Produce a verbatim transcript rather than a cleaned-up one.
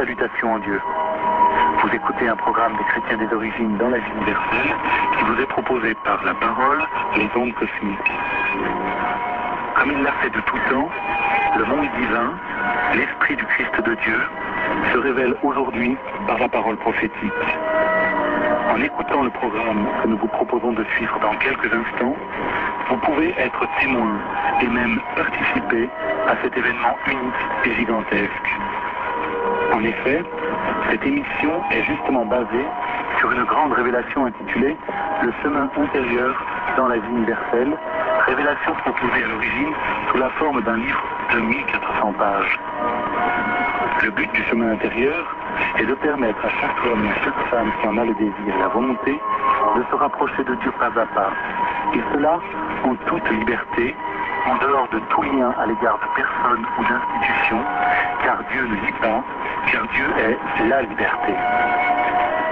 Salutations en Dieu. Vous écoutez un programme des chrétiens des origines dans la vie universelle qui vous est proposé par la parole, les ondes cosmiques. Comme il l'a fait de tout temps, le monde divin, l'Esprit du Christ de Dieu, se révèle aujourd'hui par la parole prophétique. En écoutant le programme que nous vous proposons de suivre dans quelques instants, vous pouvez être témoin et même participer à cet événement unique et gigantesque. En effet, cette émission est justement basée sur une grande révélation intitulée « Le chemin intérieur dans la vie universelle », révélation proposée à l'origine sous la forme d'un livre de mille quatre cents pages. Le but du chemin intérieur est de permettre à chaque homme et à chaque femme qui en a le désir et la volonté de se rapprocher de Dieu pas à pas, et cela en toute liberté, en dehors de tout lien à l'égard de personne ou d'institution, car Dieu ne lie pas, car Dieu est la liberté.